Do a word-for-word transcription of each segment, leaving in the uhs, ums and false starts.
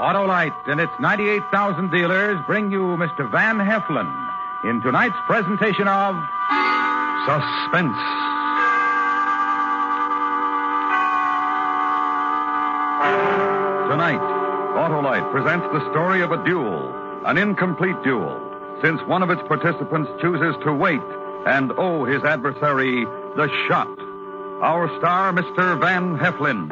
Autolite and its ninety-eight thousand dealers bring you Mister Van Heflin in tonight's presentation of Suspense. Tonight, Autolite presents the story of a duel, an incomplete duel, since one of its participants chooses to wait and owe his adversary the shot. Our star, Mister Van Heflin.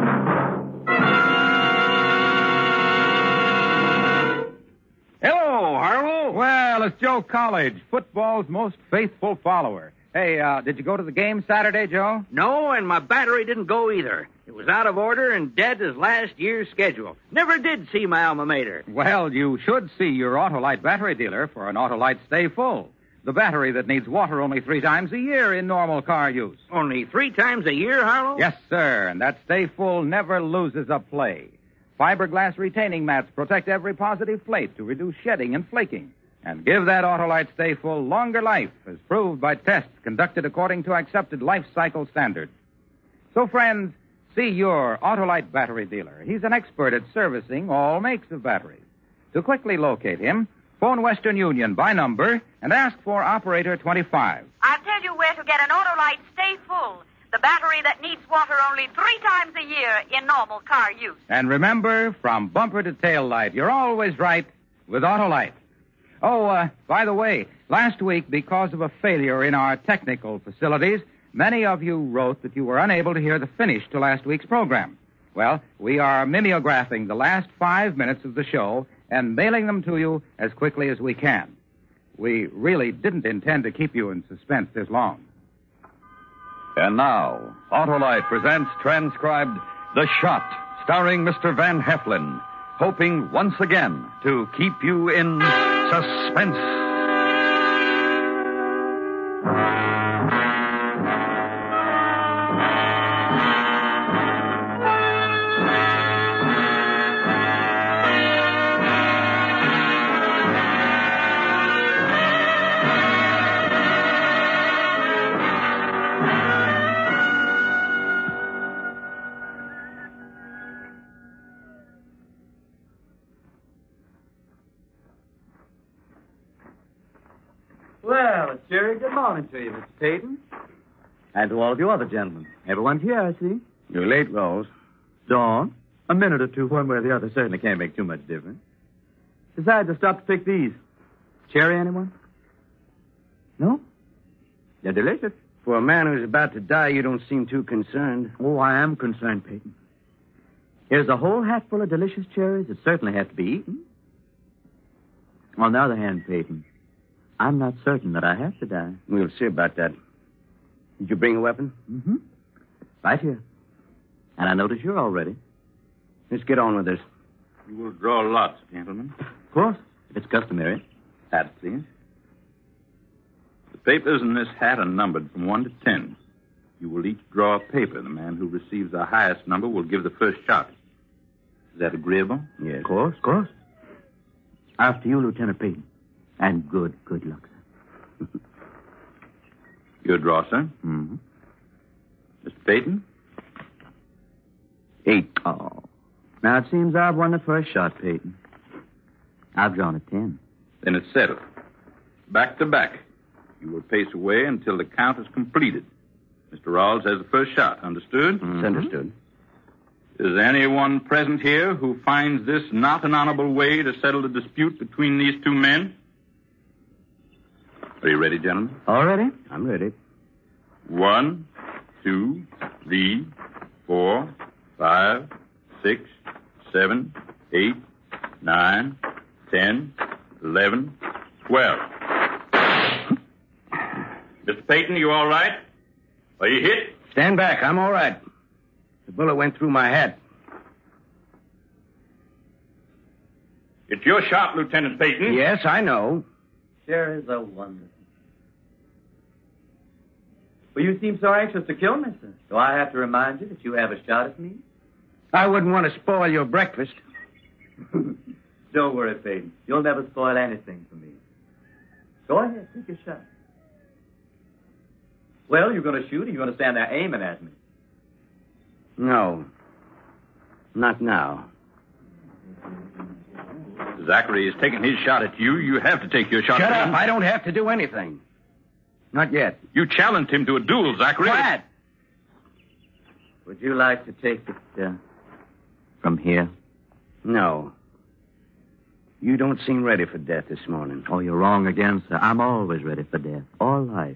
Hello, Harlow. Well, it's Joe College, football's most faithful follower. Hey, uh, did you go to the game Saturday, Joe? No, and my battery didn't go either. It was out of order and dead as last year's schedule. Never did see my alma mater. Well, you should see your Autolite battery dealer for an Autolite Stay Full. The battery that needs water only three times a year in normal car use. Only three times a year, Harlow? Yes, sir, and that Stay Full never loses a play. Fiberglass retaining mats protect every positive plate to reduce shedding and flaking and give that Autolite Stay Full longer life, as proved by tests conducted according to accepted life cycle standards. So, friends, see your Autolite battery dealer. He's an expert at servicing all makes of batteries. To quickly locate him, phone Western Union by number and ask for operator twenty-five. I'll tell you where to get an Autolite Stay Full, the battery that needs water only three times a year in normal car use. And remember, from bumper to tail light, you're always right with Autolite. Oh, uh, by the way, last week, because of a failure in our technical facilities, many of you wrote that you were unable to hear the finish to last week's program. Well, we are mimeographing the last five minutes of the show and mailing them to you as quickly as we can. We really didn't intend to keep you in suspense this long. And now, Autolite presents transcribed The Shot, starring Mister Van Heflin, hoping once again to keep you in suspense. Well, it's Jerry. Good morning to you, Mister Payton. And to all of you other gentlemen. Everyone's here, I see. You're late, Rose. Dawn. A minute or two, one way or the other, certainly can't make too much difference. Besides, I stopped to pick these. Cherry, anyone? No? They're delicious. For a man who's about to die, you don't seem too concerned. Oh, I am concerned, Peyton. Here's a whole hatful of delicious cherries that certainly have to be eaten. On the other hand, Peyton, I'm not certain that I have to die. We'll see about that. Did you bring a weapon? Mm-hmm. Right here. And I notice you're all ready. Let's get on with this. You will draw lots, gentlemen. Of course, if it's customary. Hat, please. The papers in this hat are numbered from one to ten. You will each draw a paper. The man who receives the highest number will give the first shot. Is that agreeable? Yes. Of course, of course. After you, Lieutenant Peyton. And good, good luck, sir. Your draw, sir. Mm-hmm. Mister Peyton? Eight. Oh. Now, it seems I've won the first shot, Peyton. I've drawn a ten. Then it's settled. Back to back. You will pace away until the count is completed. Mister Rawls has the first shot. Understood? Mm-hmm. Understood. Is anyone present here who finds this not an honorable way to settle the dispute between these two men? Are you ready, gentlemen? All ready? I'm ready. One, two, three, four, five, six, seven, eight, nine, ten, eleven, twelve. Mister Peyton, you all right? Are you hit? Stand back. I'm all right. The bullet went through my hat. It's your shot, Lieutenant Peyton. Yes, I know. Cherries are wonderful. Well, you seem so anxious to kill me, sir. Do I have to remind you that you have a shot at me? I wouldn't want to spoil your breakfast. Don't worry, Peyton. You'll never spoil anything for me. Go ahead, take your shot. Well, you're going to shoot, or you're going to stand there aiming at me? No. Not now. Zachary is taking his shot at you. You have to take your shot Shut at up. him. I don't have to do anything. Not yet. You challenged him to a duel, Zachary. Quiet. Would you like to take it uh, from here? No. You don't seem ready for death this morning. Oh, you're wrong again, sir. I'm always ready for death. All life.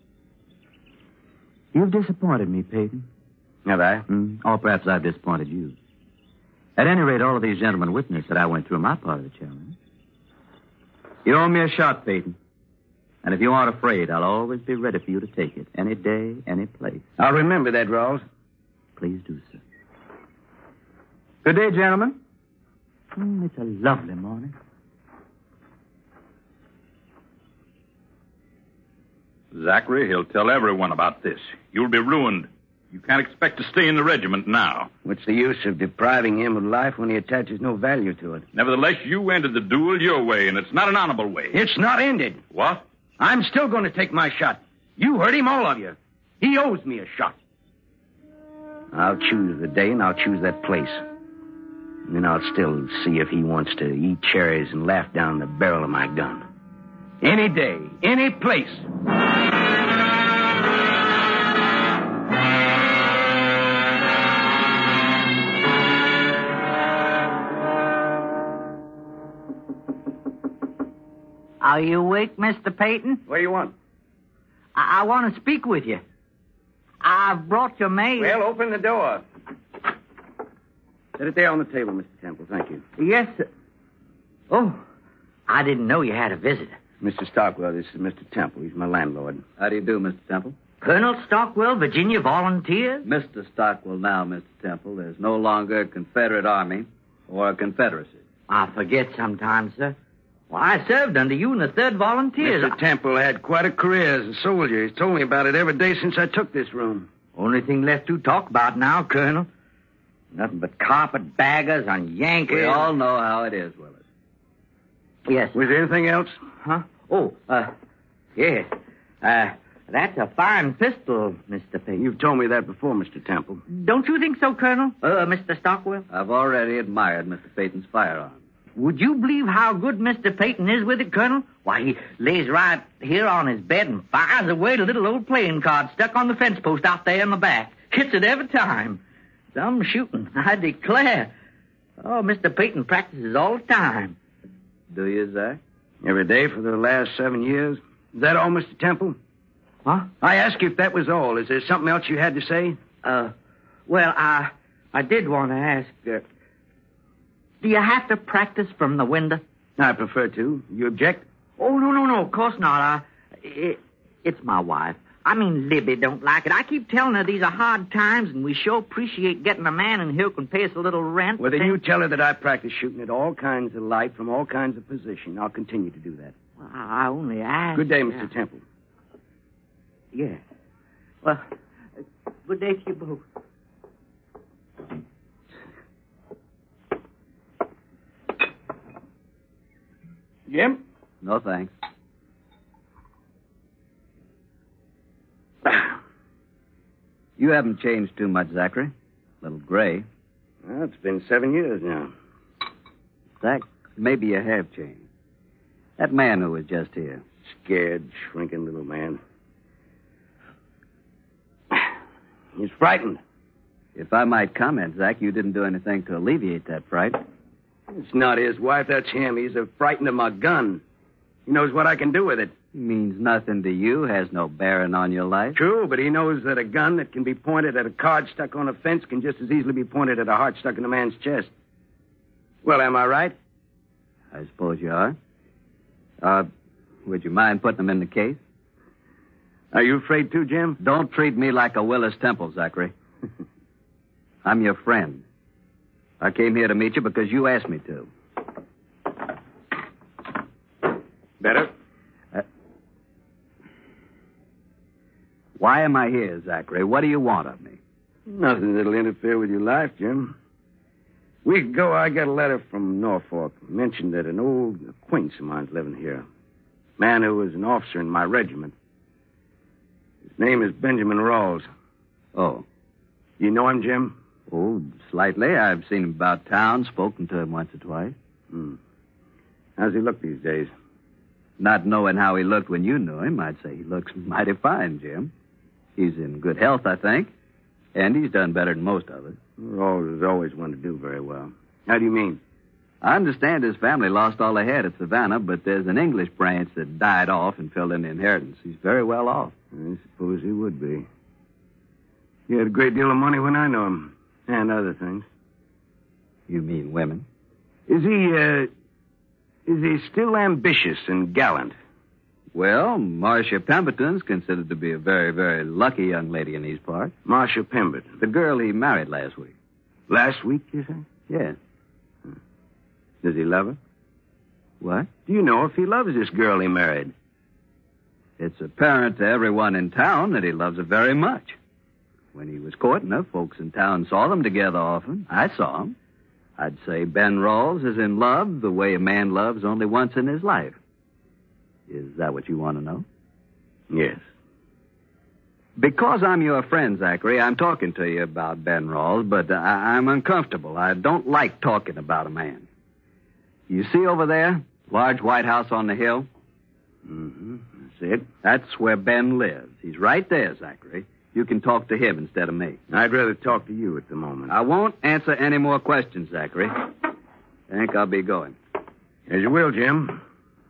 You've disappointed me, Peyton. Have I? Mm. Or perhaps I've disappointed you. At any rate, all of these gentlemen witness that I went through my part of the challenge. You owe me a shot, Peyton. And if you aren't afraid, I'll always be ready for you to take it. Any day, any place. I'll remember that, Rawls. Please do, sir. Good day, gentlemen. Mm, it's a lovely morning. Zachary, he'll tell everyone about this. You'll be ruined. You can't expect to stay in the regiment now. What's the use of depriving him of life when he attaches no value to it? Nevertheless, you ended the duel your way, and it's not an honorable way. It's not ended. What? I'm still going to take my shot. You heard him, all of you. He owes me a shot. I'll choose the day, and I'll choose that place. And then I'll still see if he wants to eat cherries and laugh down the barrel of my gun. Any day, any place. Are you awake, Mister Peyton? What do you want? I, I want to speak with you. I've brought your mail. Well, open the door. Set it there on the table, Mister Temple. Thank you. Yes, sir. Oh, I didn't know you had a visitor. Mister Stockwell, this is Mister Temple. He's my landlord. How do you do, Mister Temple? Colonel Stockwell, Virginia Volunteers? Mister Stockwell now, Mister Temple. There's no longer a Confederate Army or a Confederacy. I forget sometimes, sir. Well, I served under you in the third Volunteers. Mister Temple had quite a career as a soldier. He's told me about it every day since I took this room. Only thing left to talk about now, Colonel. Nothing but carpetbaggers on Yankees. We all know how it is, Willis. Yes. Was there anything else? Huh? Oh, uh, yes. Uh, that's a fine pistol, Mister Peyton. You've told me that before, Mister Temple. Don't you think so, Colonel? Uh, Mister Stockwell? I've already admired Mister Peyton's firearm. Would you believe how good Mister Peyton is with it, Colonel? Why, he lays right here on his bed and fires away the little old playing card stuck on the fence post out there in the back. Hits it every time. Some shooting, I declare. Oh, Mister Peyton practices all the time. Do you, Zach? Every day for the last seven years. Is that all, Mister Temple? Huh? I asked you if that was all. Is there something else you had to say? Uh, well, I, I did want to ask, uh, do you have to practice from the window? I prefer to. You object? Oh, no, no, no, of course not. I, it, it's my wife. I mean, Libby don't like it. I keep telling her these are hard times, and we sure appreciate getting a man in here who can pay us a little rent. Well, then you tell her that I practice shooting at all kinds of light from all kinds of position. I'll continue to do that. Well, I only asked. Good day, Mister Temple. Yes. Well, uh, good day to you both. Jim? No, thanks. You haven't changed too much, Zachary. A little gray. Well, it's been seven years now. Zach, maybe you have changed. That man who was just here. Scared, shrinking little man. He's frightened. If I might comment, Zach, you didn't do anything to alleviate that fright. It's not his wife, that's him. He's a frightened of my gun. He knows what I can do with it. He means nothing to you, has no bearing on your life. True, but he knows that a gun that can be pointed at a card stuck on a fence can just as easily be pointed at a heart stuck in a man's chest. Well, am I right? I suppose you are. Uh, would you mind putting them in the case? Are you afraid too, Jim? Don't treat me like a Willis Temple, Zachary. I'm your friend. I came here to meet you because you asked me to. Better? Uh, why am I here, Zachary? What do you want of me? Nothing that'll interfere with your life, Jim. A week ago, I got a letter from Norfolk. Mentioned that an old acquaintance of mine's living here. Man who was an officer in my regiment. His name is Benjamin Rawls. Oh. You know him, Jim? Oh, slightly. I've seen him about town, spoken to him once or twice. Hmm. How's he look these days? Not knowing how he looked when you knew him, I'd say he looks mighty fine, Jim. He's in good health, I think. And he's done better than most of us. Rose always wanted to do very well. How do you mean? I understand his family lost all they had at Savannah, but there's an English branch that died off and filled in the inheritance. He's very well off. I suppose he would be. He had a great deal of money when I knew him. And other things. You mean women? Is he, uh... Is he still ambitious and gallant? Well, Marcia Pemberton's considered to be a very, very lucky young lady in these parts. Marcia Pemberton? The girl he married last week. Last week, you say? Yes. Does he love her? What? Do you know if he loves this girl he married? It's apparent to everyone in town that he loves her very much. When he was courting her, folks in town saw them together often. I saw them. I'd say Ben Rawls is in love the way a man loves only once in his life. Is that what you want to know? Yes. Because I'm your friend, Zachary, I'm talking to you about Ben Rawls, but I- I'm uncomfortable. I don't like talking about a man. You see over there? Large white house on the hill? Mm-hmm. That's it. That's where Ben lives. He's right there, Zachary. You can talk to him instead of me. I'd rather talk to you at the moment. I won't answer any more questions, Zachary. I think I'll be going. As you will, Jim.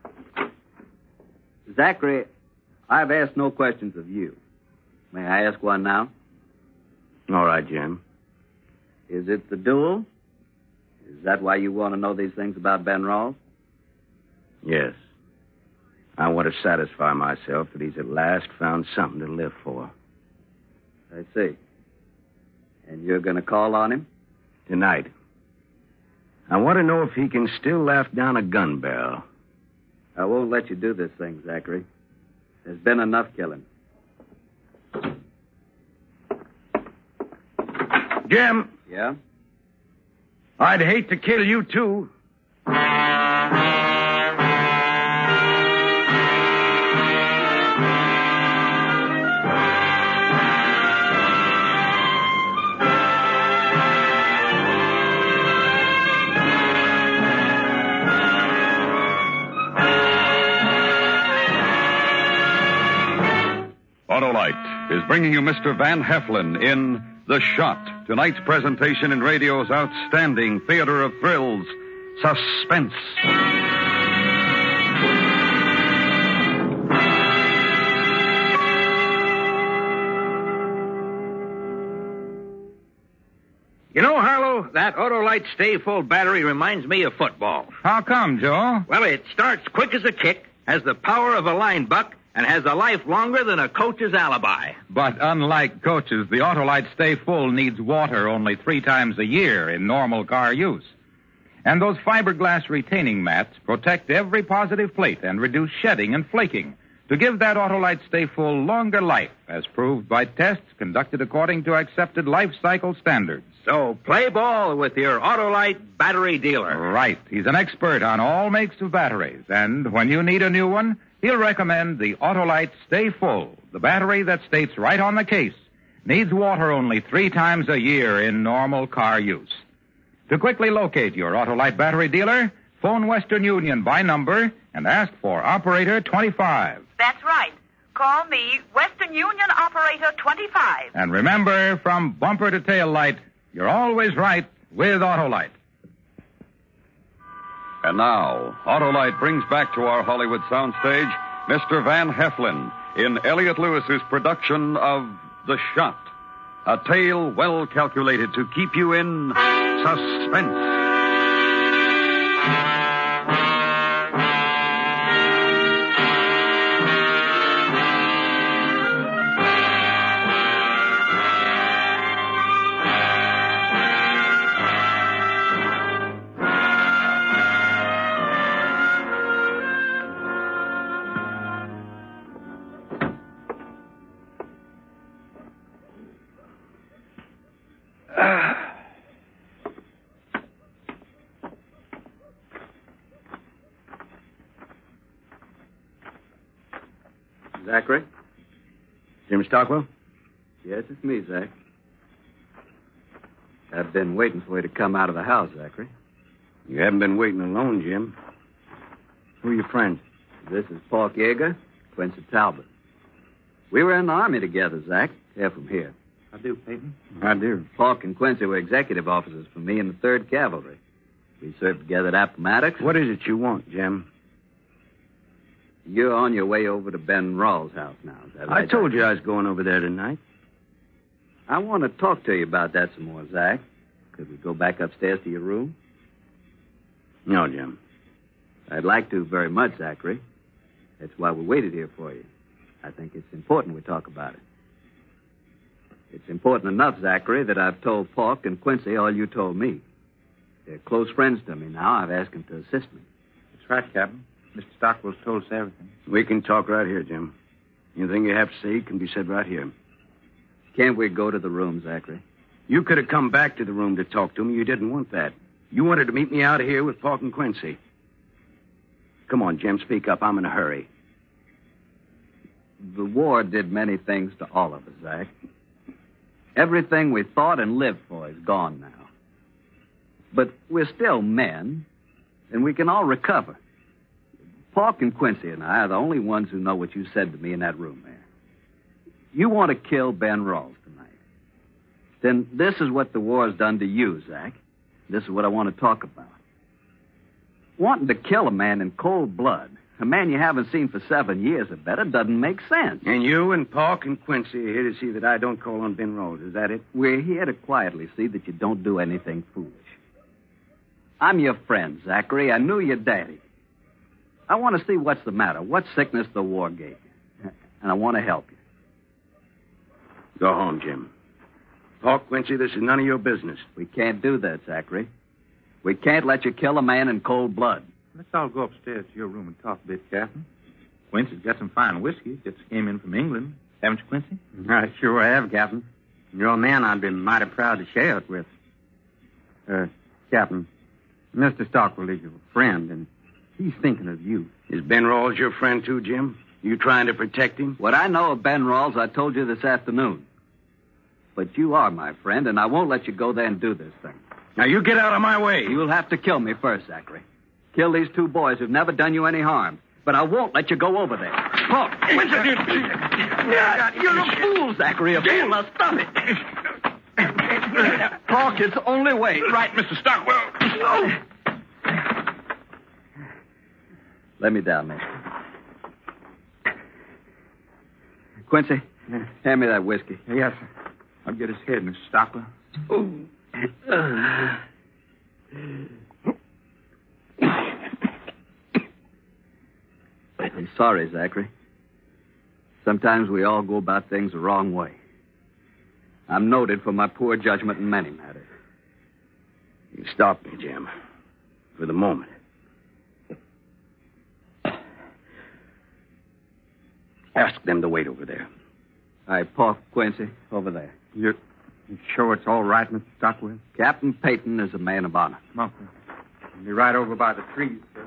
Zachary, I've asked no questions of you. May I ask one now? All right, Jim. Is it the duel? Is that why you want to know these things about Ben Rawls? Yes. I want to satisfy myself that he's at last found something to live for. I see. And you're going to call on him? Tonight. I want to know if he can still laugh down a gun barrel. I won't let you do this thing, Zachary. There's been enough killing. Jim! Yeah? I'd hate to kill you, too. Autolite is bringing you Mister Van Heflin in The Shot, tonight's presentation in radio's outstanding theater of thrills, Suspense. You know, Harlow, that Autolite Stay Full battery reminds me of football. How come, Joe? Well, it starts quick as a kick, has the power of a line buck, and has a life longer than a coach's alibi. But unlike coaches, the Autolite Stay Full needs water only three times a year in normal car use. And those fiberglass retaining mats protect every positive plate and reduce shedding and flaking to give that Autolite Stay Full longer life, as proved by tests conducted according to accepted life cycle standards. So play ball with your Autolite battery dealer. Right. He's an expert on all makes of batteries. And when you need a new one, he'll recommend the Autolite Stay Full, the battery that states right on the case, needs water only three times a year in normal car use. To quickly locate your Autolite battery dealer, phone Western Union by number and ask for Operator twenty-five. That's right. Call me Western Union Operator twenty-five. And remember, from bumper to tail light, you're always right with Autolite. And now, Autolite brings back to our Hollywood soundstage Mister Van Heflin in Elliot Lewis's production of The Shot, a tale well calculated to keep you in suspense. Zachary? Jim Stockwell? Yes, it's me, Zach. I've been waiting for you to come out of the house, Zachary. You haven't been waiting alone, Jim. Who are your friends? This is Pork Yeager, Quincy Talbot. We were in the Army together, Zach. They're from here. I do, Peyton. I do. Pork and Quincy were executive officers for me in the third Cavalry. We served together at Appomattox. What is it you want, Jim? You're on your way over to Ben Rawls' house now, is that right? I told you I was going over there tonight. I want to talk to you about that some more, Zach. Could we go back upstairs to your room? No, Jim. I'd like to very much, Zachary. That's why we waited here for you. I think it's important we talk about it. It's important enough, Zachary, that I've told Pork and Quincy all you told me. They're close friends to me now. I've asked them to assist me. That's right, Captain. Mister Stockwell's told us everything. We can talk right here, Jim. Anything you have to say can be said right here. Can't we go to the room, Zachary? You could have come back to the room to talk to me. You didn't want that. You wanted to meet me out here with Pork and Quincy. Come on, Jim, speak up. I'm in a hurry. The war did many things to all of us, Zach. Everything we thought and lived for is gone now. But we're still men, and we can all recover. Pork and Quincy and I are the only ones who know what you said to me in that room there. You want to kill Ben Rawls tonight. Then this is what the war's done to you, Zach. This is what I want to talk about. Wanting to kill a man in cold blood, a man you haven't seen for seven years or better, doesn't make sense. And you and Pork and Quincy are here to see that I don't call on Ben Rawls. Is that it? We're here to quietly see that you don't do anything foolish. I'm your friend, Zachary. I knew your daddy. I want to see what's the matter, what sickness the war gave you. And I want to help you. Go home, Jim. Pork, Quincy, this is none of your business. We can't do that, Zachary. We can't let you kill a man in cold blood. Let's all go upstairs to your room and talk a bit, Captain. Quincy's got some fine whiskey. Just came in from England. Haven't you, Quincy? I sure have, Captain. You're a man I've been mighty proud to share it with. Uh, Captain, Mister Stockwell is your friend, and he's thinking of you. Is Ben Rawls your friend, too, Jim? You trying to protect him? What I know of Ben Rawls, I told you this afternoon. But you are my friend, and I won't let you go there and do this thing. Now, you get out of my way. You'll have to kill me first, Zachary. Kill these two boys who've never done you any harm. But I won't let you go over there. Oh, you're a fool, Zachary, a fool. Now stop it. Talk is the only way. Right, Mister Stockwell. Oh. Let me down, mister. Quincy, hand me that whiskey. Yes, sir. I'll get his head, Mister Stockwell. Oh. I'm sorry, Zachary. Sometimes we all go about things the wrong way. I'm noted for my poor judgment in many matters. You stopped me, Jim. For the moment. Ask them to wait over there. All right, Pork, Quincy, over there. You're, you sure it's all right, Mister Stockwell? Captain Peyton is a man of honor. Come on, sir. I'll be right over by the trees, sir.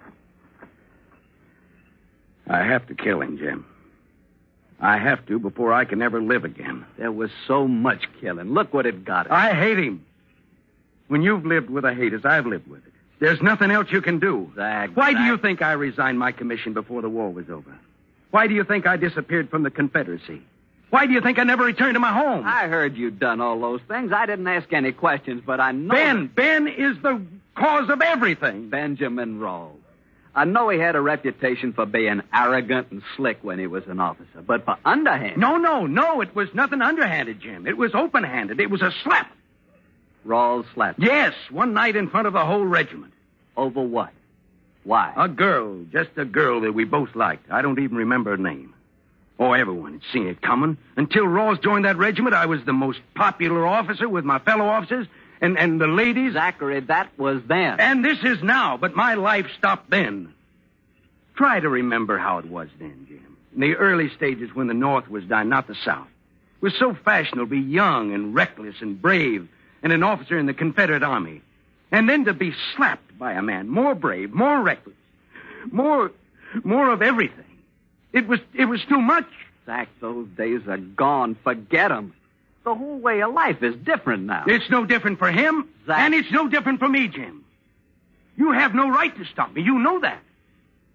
I have to kill him, Jim. I have to before I can ever live again. There was so much killing. Look what it got us. I hate him. When you've lived with a hate as I've lived with it, there's nothing else you can do. Zach, Why Zach. do you think I resigned my commission before the war was over? Why do you think I disappeared from the Confederacy? Why do you think I never returned to my home? I heard you'd done all those things. I didn't ask any questions, but I know... Ben, Ben is the cause of everything. Benjamin Rawls. I know he had a reputation for being arrogant and slick when he was an officer, but for underhand... No, no, no, it was nothing underhanded, Jim. It was open-handed. It was a slap. Rawls slapped. Yes, one night in front of the whole regiment. Over what? Why? A girl, just a girl that we both liked. I don't even remember her name. Oh, everyone had seen it coming. Until Rawls joined that regiment, I was the most popular officer with my fellow officers, and, and the ladies... Zachary, that was then. And this is now, but my life stopped then. Try to remember how it was then, Jim. In the early stages when the North was dying, not the South. It was so fashionable to be young and reckless and brave and an officer in the Confederate Army. And then to be slapped by a man more brave, more reckless, more, more of everything. It was, it was too much. Zach, those days are gone. Forget them. The whole way of life is different now. It's no different for him, Zach. and it's no different for me, Jim. You have no right to stop me. You know that.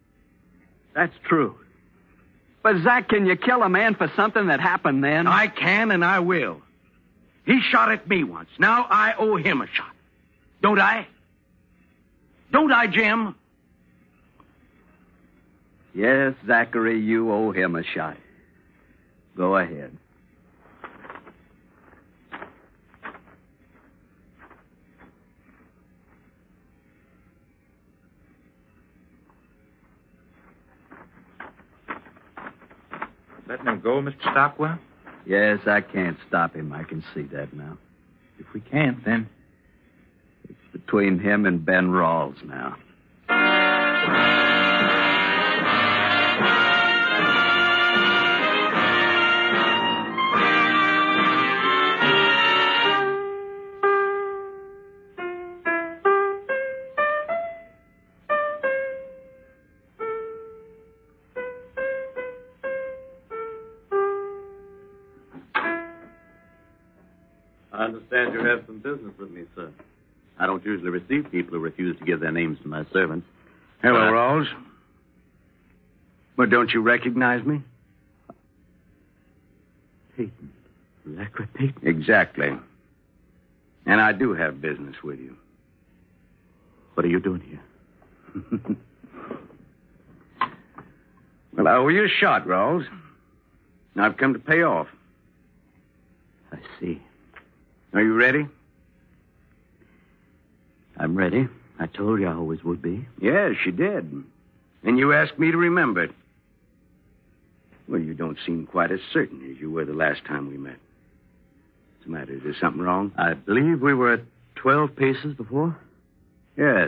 That's true. But, Zach, can you kill a man for something that happened then? I can and I will. He shot at me once. Now I owe him a shot. Don't I? Don't I, Jim? Yes, Zachary, you owe him a shot. Go ahead. Letting him go, Mister Stockwell? Yes, I can't stop him. I can see that now. If we can't, then... It's between him and Ben Rawls now. I understand you have some business with me, sir. I don't usually receive people who refuse to give their names to my servants. Hello, But I- Rawls. But don't you recognize me? Peyton. Zachary Peyton. Exactly. And I do have business with you. What are you doing here? Well, I owe you a shot, Rawls. Now I've come to pay off. I see. Are you ready? I'm ready. I told you I always would be. Yes, you did. And you asked me to remember it. Well, you don't seem quite as certain as you were the last time we met. What's the matter? Is there something wrong? I believe we were at twelve paces before. Yes.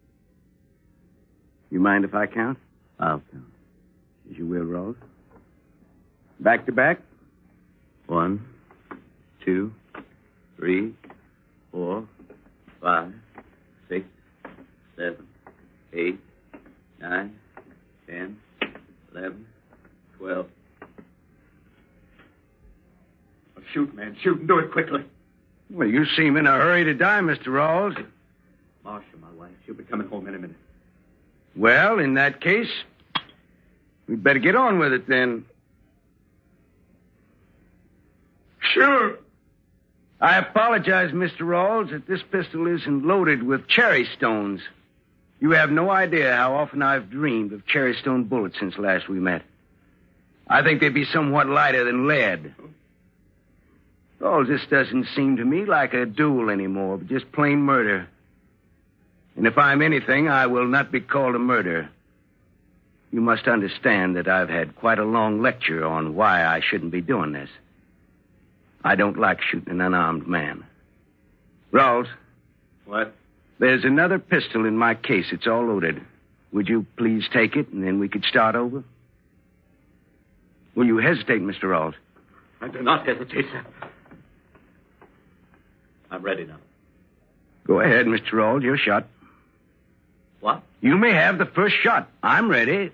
You mind if I count? I'll count. As you will, Rawls. Back to back? One, two, three, four, five, six, seven, eight, nine, ten, eleven, twelve. Oh, shoot, man. Shoot and do it quickly. Well, you seem in a hurry to die, Mister Rawls. Marcia, my wife, she'll be coming home in a minute. Well, in that case, we'd better get on with it then. Shoot! I apologize, Mister Rawls, that this pistol isn't loaded with cherry stones. You have no idea how often I've dreamed of cherry stone bullets since last we met. I think they'd be somewhat lighter than lead. Rawls, this doesn't seem to me like a duel anymore, but just plain murder. And if I'm anything, I will not be called a murderer. You must understand that I've had quite a long lecture on why I shouldn't be doing this. I don't like shooting an unarmed man. Rawls. What? There's another pistol in my case. It's all loaded. Would you please take it, and then we could start over? Will you hesitate, Mister Rawls? I do not hesitate, sir. I'm ready now. Go ahead, Mister Rawls. Your shot. What? You may have the first shot. I'm ready.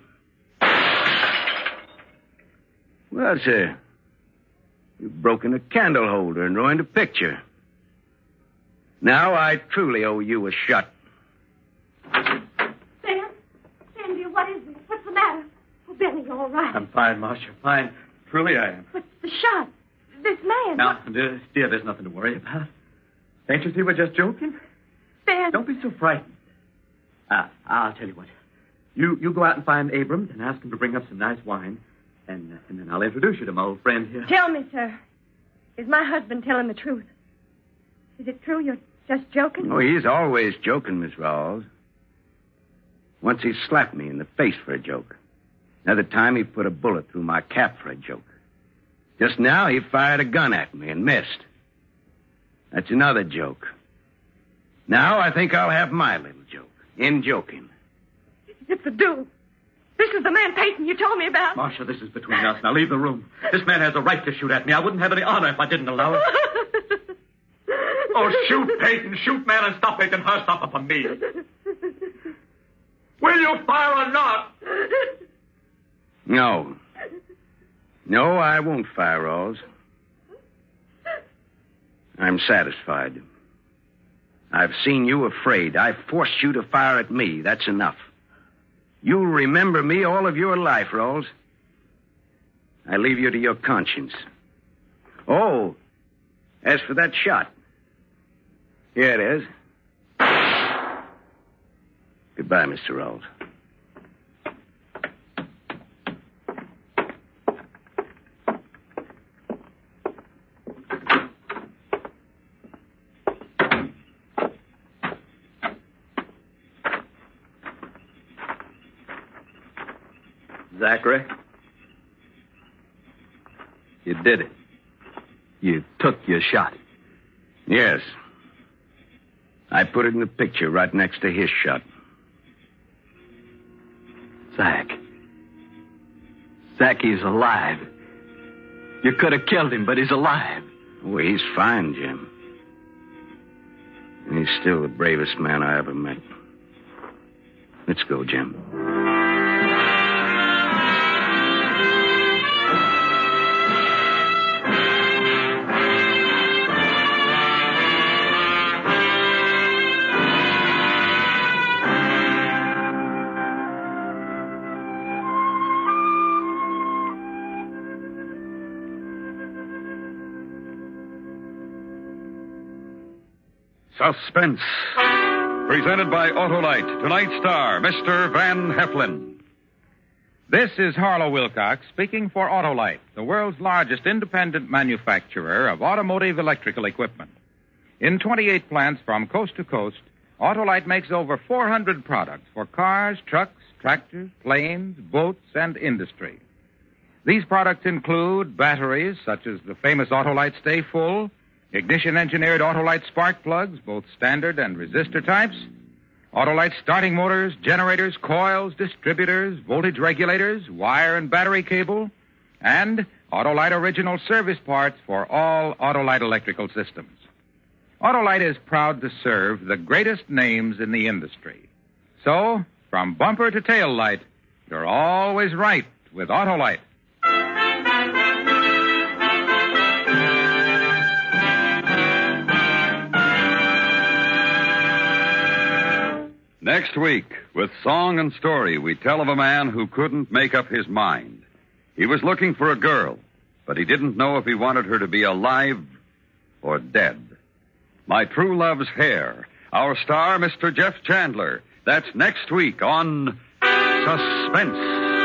Well, sir, you've broken a candle holder and ruined a picture. Now I truly owe you a shot. Ben? Sandy, what is it? What's the matter? Oh, Benny, all right. I'm fine, Marcia, fine. Truly I am. What's the shot? This man. Now, dear, dear, there's nothing to worry about. Can't you see we're just joking? Ben. Don't be so frightened. Ah, I'll tell you what. You you go out and find Abrams and ask him to bring up some nice wine, and, uh, and then I'll introduce you to my old friend here. Tell me, sir. Is my husband telling the truth? Is it true you're just joking? Oh, he's always joking, Miss Rawls. Once he slapped me in the face for a joke. Another time he put a bullet through my cap for a joke. Just now he fired a gun at me and missed. That's another joke. Now I think I'll have my little joke. In joking. It's a duel. This is the man Peyton you told me about. Marcia, this is between us. Now leave the room. This man has a right to shoot at me. I wouldn't have any honor if I didn't allow it. Oh, shoot, Peyton. Shoot, man, and stop making her suffer for me. Will you fire or not? No. No, I won't fire, Rawls. I'm satisfied. I've seen you afraid. I forced you to fire at me. That's enough. You'll remember me all of your life, Rawls. I leave you to your conscience. Oh, as for that shot, here it is. Goodbye, Mister Rawls. Zachary, you did it. You took your shot. Yes. I put it in the picture right next to his shot. Zach. Zach, he's alive. You could have killed him, but he's alive. Oh, he's fine, Jim. And he's still the bravest man I ever met. Let's go, Jim. Suspense. Presented by Autolite. Tonight's star, Mister Van Heflin. This is Harlow Wilcox speaking for Autolite, the world's largest independent manufacturer of automotive electrical equipment. In twenty-eight plants from coast to coast, Autolite makes over four hundred products for cars, trucks, tractors, planes, boats, and industry. These products include batteries such as the famous Autolite Stay Full, ignition-engineered Autolite spark plugs, both standard and resistor types, Autolite starting motors, generators, coils, distributors, voltage regulators, wire and battery cable, and Autolite original service parts for all Autolite electrical systems. Autolite is proud to serve the greatest names in the industry. So, from bumper to tail light, you're always right with Autolite. Next week, with song and story, we tell of a man who couldn't make up his mind. He was looking for a girl, but he didn't know if he wanted her to be alive or dead. My True Love's Hair. Our star, Mister Jeff Chandler. That's next week on Suspense.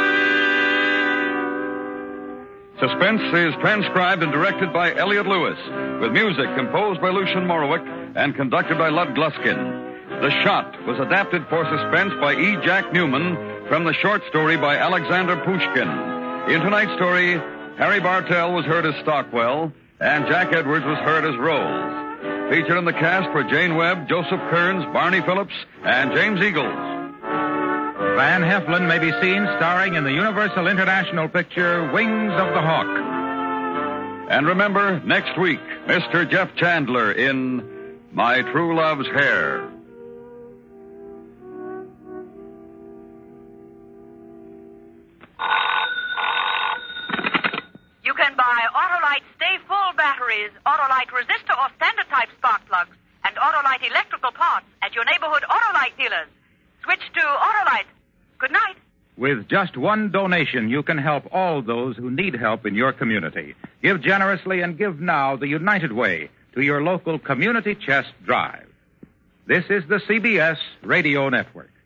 Suspense is transcribed and directed by Elliot Lewis, with music composed by Lucian Morowick and conducted by Lud Gluskin. The Shot was adapted for Suspense by E. Jack Newman from the short story by Alexander Pushkin. In tonight's story, Harry Bartell was heard as Stockwell, and Jack Edwards was heard as Rose. Featured in the cast were Jane Webb, Joseph Kearns, Barney Phillips, and James Eagles. Van Heflin may be seen starring in the Universal International picture Wings of the Hawk. And remember, next week, Mister Jeff Chandler in My True Love's Hair. You can buy Autolite Stay Full batteries, Autolite resistor or standard type spark plugs, and Autolite electrical parts at your neighborhood Autolite dealers. Switch to Autolite. Good night. With just one donation, you can help all those who need help in your community. Give generously and give now the United Way to your local Community Chest Drive. This is the C B S Radio Network.